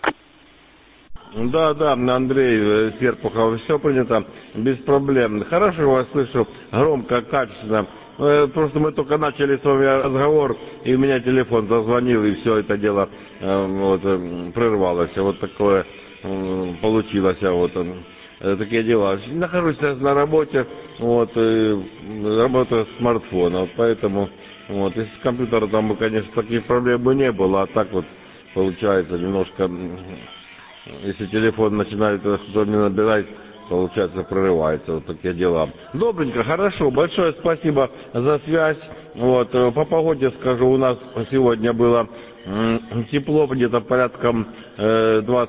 Да, Андрей Серпухов, все принято, без проблем. Хорошо вас слышу, громко, качественно. Просто мы только начали с вами разговор, и у меня телефон зазвонил, и все это дело прервалось. Вот такое получилось, такие дела. Нахожусь на работе, работаю с смартфона, поэтому если с компьютера там, конечно, таких проблем бы не было, а так получается немножко... Если телефон начинает что-то не набирать, получается, прорывается. Вот такие дела. Добренько, хорошо. Большое спасибо за связь. По погоде скажу, у нас сегодня было тепло, где-то порядком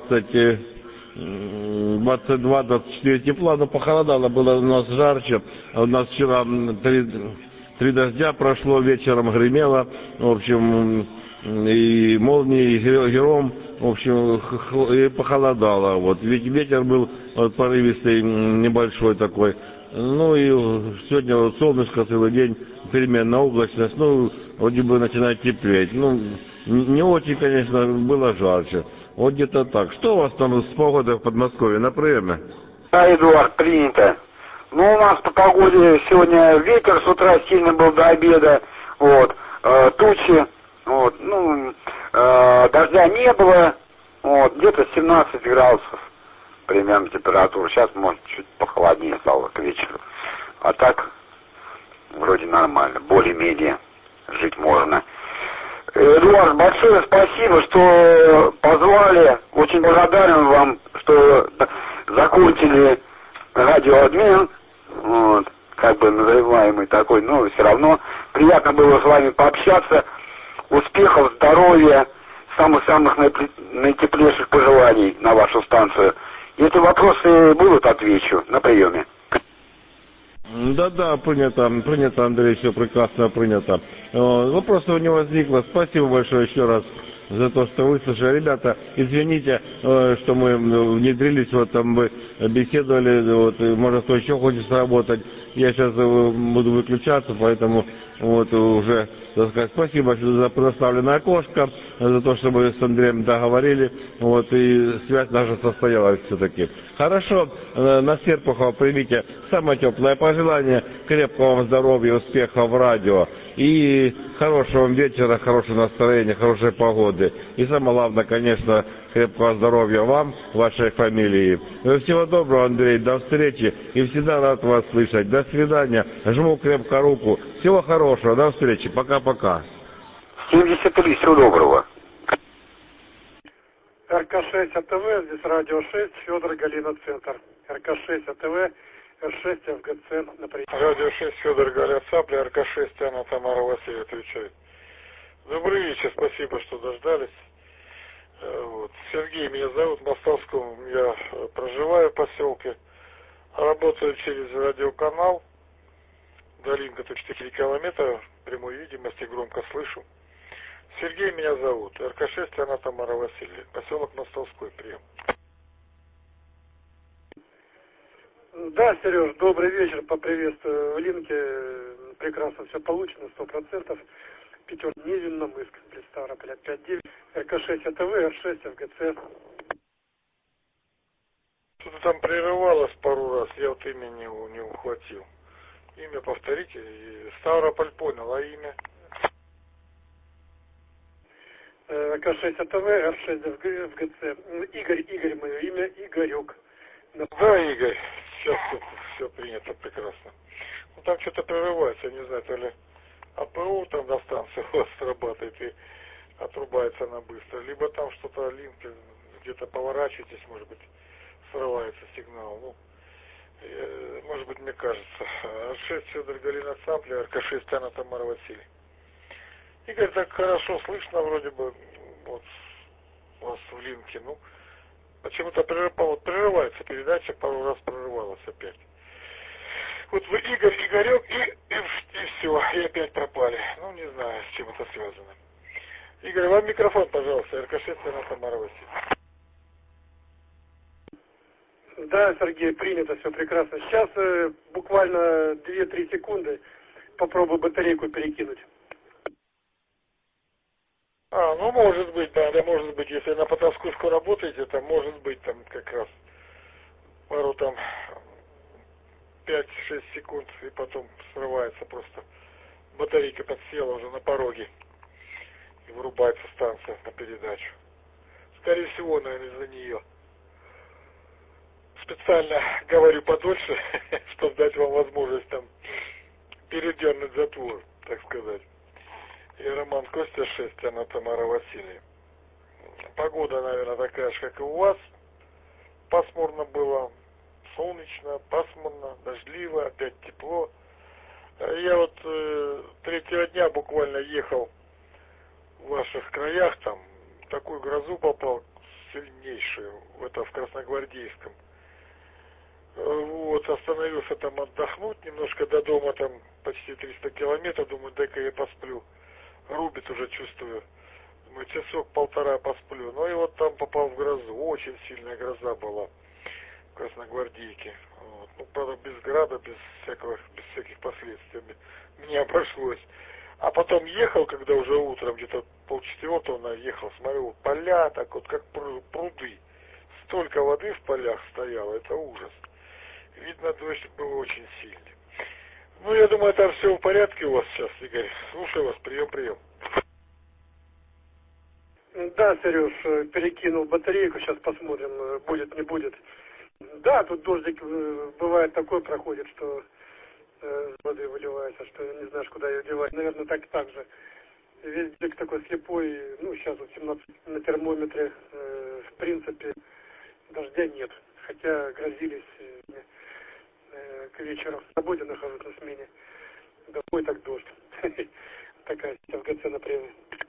22-24 тепла, но похолодало, было у нас жарче. У нас вчера три дождя прошло, вечером гремело, в общем, и молнии, и гром, в общем, и похолодало. Вот. Ведь ветер был вот, порывистый, небольшой такой. Ну и сегодня вот солнышко целый день, переменная облачность, ну, вроде бы начинает теплеть. Ну, не очень, конечно, было жарче. Вот где-то так. Что у вас там с погодой в Подмосковье на приеме? Да, Эдуард, принято. Ну, у нас по погоде сегодня ветер с утра сильно был до обеда, вот, тучи, вот, ну, дождя не было, вот, где-то 17 градусов примерно температура. Сейчас, может, чуть похолоднее стало к вечеру. А так, вроде нормально, более-менее жить можно. Эдуард, большое спасибо, что позвали. Очень благодарен вам, что закончили радиообмен. Вот, как бы называемый такой, но все равно приятно было с вами пообщаться. Успехов, здоровья, самых-самых наитеплейших пожеланий на вашу станцию. Если вопросы будут, отвечу на приеме. Да, принято, Андрей, все прекрасно принято. Вопросов не возникло. Спасибо большое еще раз за то, что выслушали. Ребята, извините, что мы внедрились, вот там вы беседовали, вот, может, кто еще хочет сработать. Я сейчас буду выключаться, поэтому вот уже, так сказать, спасибо за предоставленное окошко, за то, что мы с Андреем договорили, вот, и связь наша состоялась все-таки. Хорошо, на Серпухова примите самое теплое пожелание, крепкого вам здоровья, успеха в радио, и хорошего вам вечера, хорошего настроения, хорошей погоды. И самое главное, конечно, крепкого здоровья вам, вашей фамилии. Всего доброго, Андрей, до встречи, и всегда рад вас слышать. До свидания, жму крепко руку. Всего хорошего, до встречи, пока-пока. 73, всего доброго. РК-6 АТВ, здесь радио 6, Федор, Галина, Центр. РК-6 АТВ, Р6 ФГЦ, например. Радио 6, Федор, Галя, Цапля, РК-6, Анна, Тамара, Василий отвечает. Добрый вечер, спасибо, что дождались. Вот. Сергей меня зовут, в Мостовском я проживаю в поселке, работаю через радиоканал, долинка 4 километра, прямой видимости, громко слышу. Сергей меня зовут, РК-6, Анна, Тамара, Василий, поселок Мостовской, прием. Да, Сереж, добрый вечер, поприветствую в Линке, прекрасно все получено, 100%. Пятерка Низина, Мыск, Ставрополь 5-9, РК-6 АТВ, Р6 ФГЦ. Что-то там прерывалось пару раз, я вот имя не ухватил. Имя повторите, Ставрополь понял, а имя? РК-6 АТВ, Р6 ФГЦ. Игорь, мое имя, Игорек. Да, Игорь, сейчас все принято прекрасно. Ну там что-то прерывается, я не знаю, то ли АПУ там на станции у вас срабатывает и отрубается она быстро, либо там что-то линк, где-то поворачиваетесь, может быть, срывается сигнал. Ну, может быть, мне кажется. Р6 Федор, Галина, Цапля, РК-6 Анна, Тамара, Василий. Игорь, так хорошо слышно вроде бы, вот у вас в линке, ну, почему-то прерывается передача, пару раз прерывалась опять. Вот вы Игорь, Игорек, и все, и опять пропали. Ну, не знаю, с чем это связано. Игорь, вам микрофон, пожалуйста, РК-6 Анна, Тамара, Василий. Да, Сергей, принято, все прекрасно. Сейчас буквально 2-3 секунды попробую батарейку перекинуть. Ну может быть, да, может быть, если на Потаскушку работаете, то может быть там как раз пару там 5-6 секунд, и потом срывается просто. Батарейка подсела уже на пороге, и вырубается станция на передачу. Скорее всего, наверное, из-за нее. Специально говорю подольше, чтобы дать вам возможность там передернуть затвор, так сказать. И Роман Костя 6, Анна, Тамара, Василий. Погода, наверное, такая же, как и у вас. Пасмурно было, солнечно, пасмурно, дождливо, опять тепло. Я вот третьего дня буквально ехал в ваших краях, там, в такую грозу попал, сильнейшую, это в Красногвардейском. Вот, остановился там отдохнуть, немножко до дома, там почти 300 километров, думаю, дай-ка я посплю. Рубит уже, чувствую. Думаю, часок-полтора посплю. Ну и вот там попал в грозу, очень сильная гроза была в Красногвардейке. Вот. Ну, правда, без града, без всяких последствий мне обошлось. А потом ехал, когда уже утром, где-то 3:30 ехал, смотрю, поля, так вот как пруды. Столько воды в полях стояло, это ужас. Видно, дождь был очень сильный. Ну, я думаю, это все в порядке у вас сейчас, Игорь. Слушаю вас, прием. Да, Сереж, перекинул батарейку, сейчас посмотрим, будет, не будет. Да, тут дождик бывает такой проходит, что с воды выливается, что не знаешь, куда ее девать. Наверное, так же. Весь дик такой слепой, ну, сейчас вот 17 на термометре, в принципе, дождя нет. Хотя грозились к вечеру. В работе нахожусь на смене. Домой так дождь. Такая сейчас ГЦ на приеме.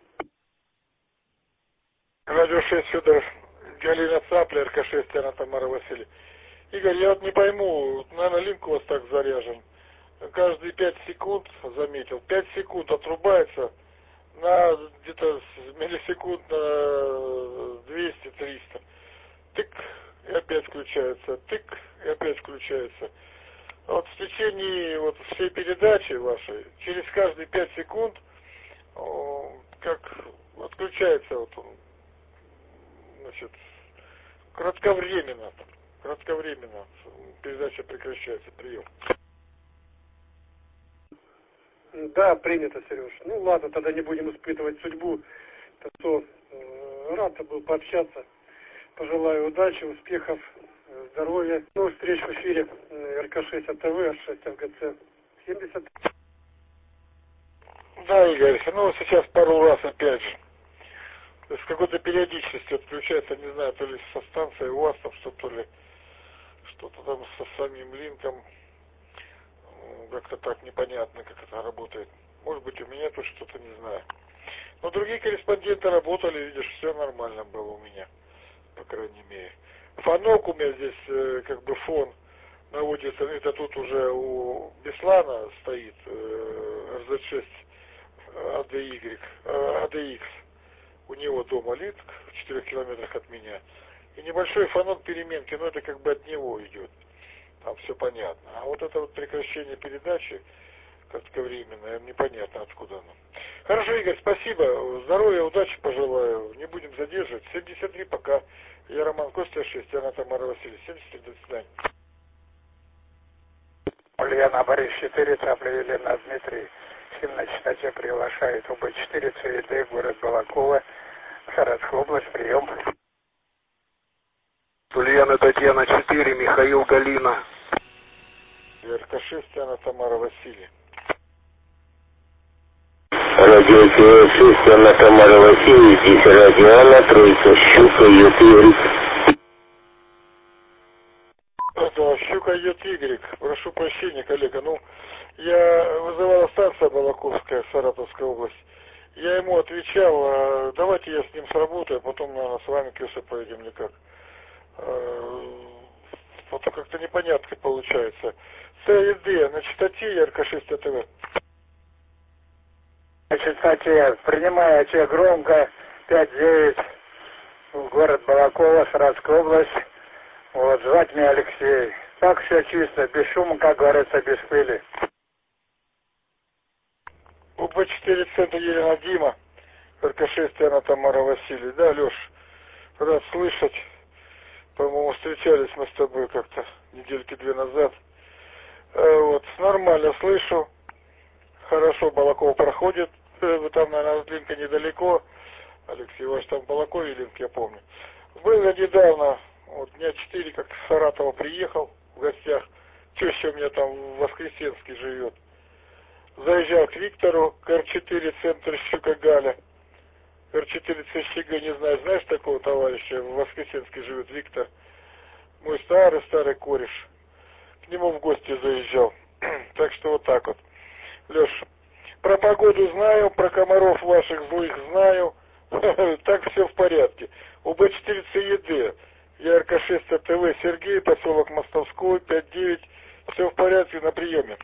Радио 6 Федор, Галина Цапля, РК6, Анна Тамара Василий. Игорь, я вот не пойму, наверное, линк у вас так заряжен. Каждые 5 секунд, заметил, 5 секунд отрубается на где-то миллисекунд на 200-300. Тык, и опять включается, тык, и опять включается. Вот в течение вот всей передачи вашей, через каждые 5 секунд, как отключается вот он, значит, кратковременно передача прекращается, прием. Да, принято, Сереж. Ну ладно, тогда не будем испытывать судьбу. Так что рад был пообщаться. Пожелаю удачи, успехов, здоровья. Ну, встреч в эфире РК6 АТВ, 6 ФГЦ 70. Да, Игорь, ну сейчас пару раз опять же. То есть с какой-то периодичностью отключается, не знаю, то ли со станции у вас там что-то, то ли что-то там со самим линком. Как-то так непонятно, как это работает. Может быть, у меня тут что-то, не знаю. Но другие корреспонденты работали, видишь, все нормально было у меня, по крайней мере. Фонок у меня здесь, как бы фон наводится, это тут уже у Беслана стоит, RZ6 ADX. У него дома лит в 4 километрах от меня. И небольшой фонок переменки, но это как бы от него идет. Там все понятно. А вот это вот прекращение передачи кратковременное, непонятно откуда оно. Хорошо, Игорь, спасибо. Здоровья, удачи пожелаю. Не будем задерживать. 73 пока. Я Роман Костя, 6, Анна Тамара Василий. 73, до свидания. Ульяна Борис 4, Цапля Елена Дмитрий. Всем на частоте приглашает УБ4, ЦВД, город Балакова, Саратовская область, прием. Ульяна Татьяна 4, Михаил Галина. РК6, Анна Тамара Василий. Радио 6, Анна Тамара Василий, здесь радио Анна, Тройка, Щука, Ют, Это Щука, Ют, прошу прощения, коллега, ну, я вызывала станция Балаковская, Саратовская область. Я ему отвечал, давайте я с ним сработаю, потом, наверное, с вами к поедем никак. Вот как-то непонятно получается. ЦЕД на частоте РК6 АТВ. На частоте, принимаете громко, 5-9, город Балакова, Саратовская область. Вот, звать меня Алексей. Так все чисто, без шума, как говорится, без пыли. УБ4 центр Елена Дима, РК6 Анна Тамара Василий. Да, Леш, рад слышать. По-моему, встречались мы с тобой как-то недельки 2 назад. Вот, нормально слышу. Хорошо, Балакова проходит. Вы там, наверное, линка недалеко. Алексей, ваш там в Балакове линк, я помню. Был я недавно, вот дня 4, как с Саратова приехал в гостях. Теща у меня там в Воскресенске живет. Заезжал к Виктору, к Р4, центр Щука Галя. Р4 ЦЩГ, не знаю, знаешь такого товарища? В Воскресенске живет Виктор. Мой старый кореш. К нему в гости заезжал. Так что вот так вот. Леш, про погоду знаю, про комаров ваших злых знаю. Так все в порядке. УБ4 ЦЕД. Я РК-6 ТВ Сергей, поселок Мостовской, 5-9. Все в порядке, на приеме.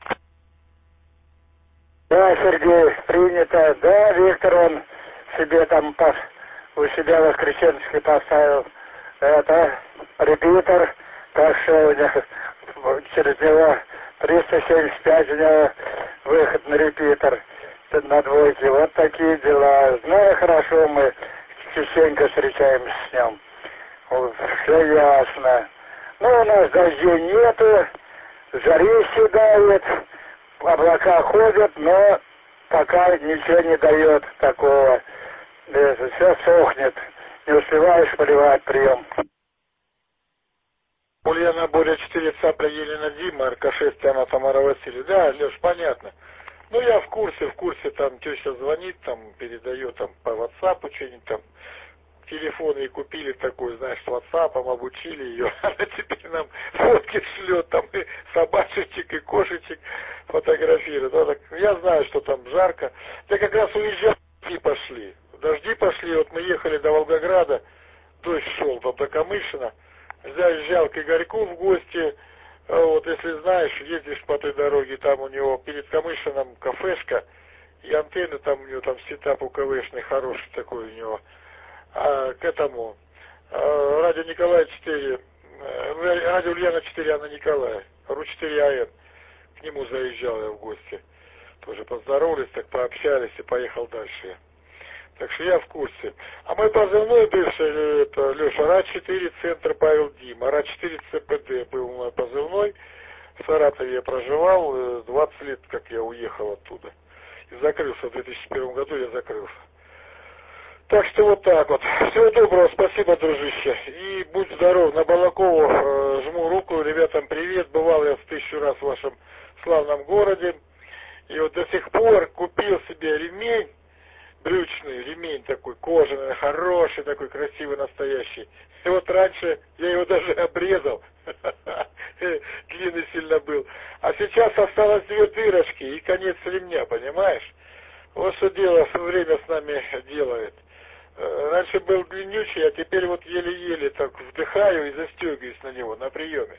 Да, Сергей, принято. Да, Виктор, он себе там у себя в Воскресенске поставил репитер, так что у него, через него 375 у него выход на репитер на двойке. Вот такие дела. Знаю, хорошо, мы частенько встречаемся с ним. Все ясно. Ну, у нас дождей нету, жарище давит, облака ходят, но пока ничего не дает такого. Все сохнет. Не успеваешь поливать прием. Ульяна Боря 4 Цапля Елена Дима, РК-6 Анна Тамара Васильевна. Да, Леш, понятно. Ну, я в курсе, там теща звонит, там передает там по WhatsApp что-нибудь там. Телефон ей купили такой, знаешь, с WhatsApp, обучили ее. Она теперь нам фотки шлет, там и собачечек, и кошечек фотографирует. Ну, так, я знаю, что там жарко. Я как раз уезжал, дожди пошли, вот мы ехали до Волгограда, дождь шел там до Камышина. Заезжал к Игорьку в гости, вот если знаешь, ездишь по той дороге, там у него перед Камышином кафешка, и антенны там у него, там сетап УКВшный хороший такой у него. К этому, радио Николая 4, радио Ульяна 4 Анна Николая, РУ-4 АН, к нему заезжал я в гости. Тоже поздоровались, так пообщались и поехал дальше. Так что я в курсе. А мой позывной бывший, это Леша, РА-4, центр Павел Дима. РА-4 ЦПД был мой позывной. В Саратове я проживал, 20 лет, как я уехал оттуда. И закрылся в 2001 году, я закрылся. Так что вот так вот. Всего доброго, спасибо, дружище. И будь здоров. На Балакову жму руку, ребятам привет. Бывал я в 1000 раз в вашем славном городе. И вот до сих пор купил себе ремень, брючный ремень такой, кожаный, хороший, такой красивый, настоящий. И вот раньше я его даже обрезал. Длинный сильно был. А сейчас осталось 2 дырочки и конец ремня, понимаешь? Вот что дело, время с нами делает. Раньше был длиннючий, а теперь вот еле-еле так вдыхаю и застегиваюсь на него, на приеме.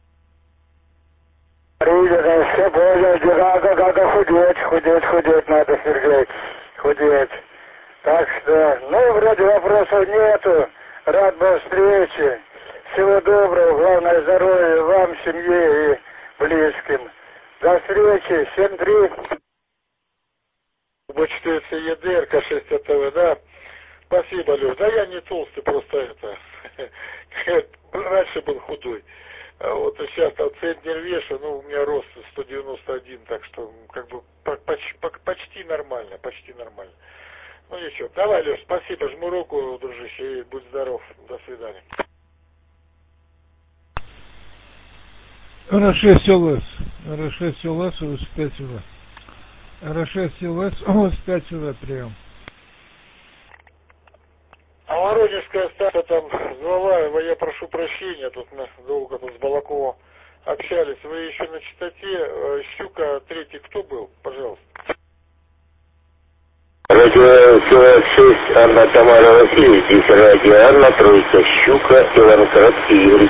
Все понял, надо худеть надо, Сергей, худеть. Так что, ну, вроде вопросов нету. Рад был встрече. Всего доброго, главное здоровья вам, семье и близким. До встречи, 7-3. Б4 ЕД, РК-6 АТВ, да. Спасибо, Леш. Да я не толстый, просто это. Раньше был худой. А вот сейчас там центнер вешу, ну, у меня рост 191, так что как бы почти нормально, Ну ничего. Давай, Леш, спасибо, жму руку, дружище, и будь здоров. До свидания. РШ ЛС. РШ ЛС, УС-5 УВ. РШ ЛС, УС-5 УВ, прием. А Воронежская станция там звала, я прошу прощения, тут мы долго тут с Балаковым общались. Вы еще на частоте, Щука 3, кто был? Пожалуйста. Радио 6, Анна Тамара Васильевна, здесь радио Анна, Тройка, Щука, Иван-Кратский, Юрий.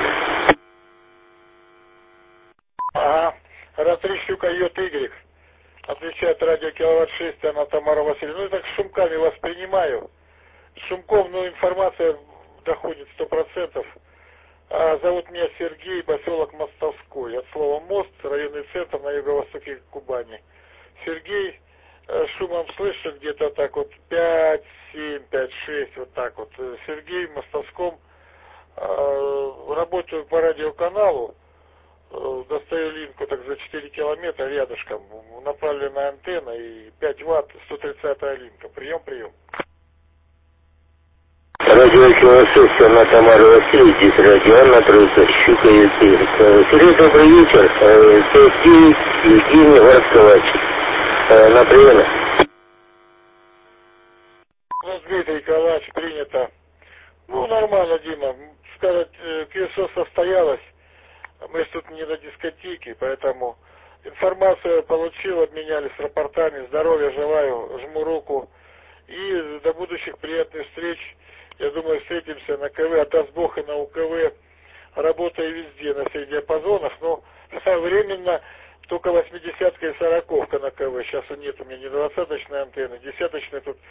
Ага, РА-3 Щука ЙОТ-Y. Отвечает радио Киловатт 6, Анна Тамара Васильевна. Ну, я так шумками воспринимаю. Шумков, ну, информация доходит 100%. Зовут меня Сергей, поселок Мостовской. От слова мост, районный центр на юго-востоке Кубани. Сергей, шумом слышу где-то так вот 5, 7, 5, 6, вот так вот. Сергей в Мостовском. Работаю по радиоканалу. Достаю линку так за 4 километра рядышком. Направленная антенна и 5 ватт, 130-я линка. Прием. Радио 6, Анна Тамара Васильевна, здесь радио Анна, Тройка, Щука, Юрий. Сергей, добрый вечер. 5-9, Евгений, Ворсковачий. На приеме. Ну, Дмитрий Николаевич, принято. Ну, нормально, Дима. Сказать, КСО состоялось. Мы же тут не на дискотеке, поэтому информацию получил, обменялись рапортами. Здоровья желаю, жму руку. И до будущих приятных встреч. Я думаю, встретимся на КВ, а даст Бог и на УКВ. сейчас нет у меня ни 20-очной антенны, 10-очной тут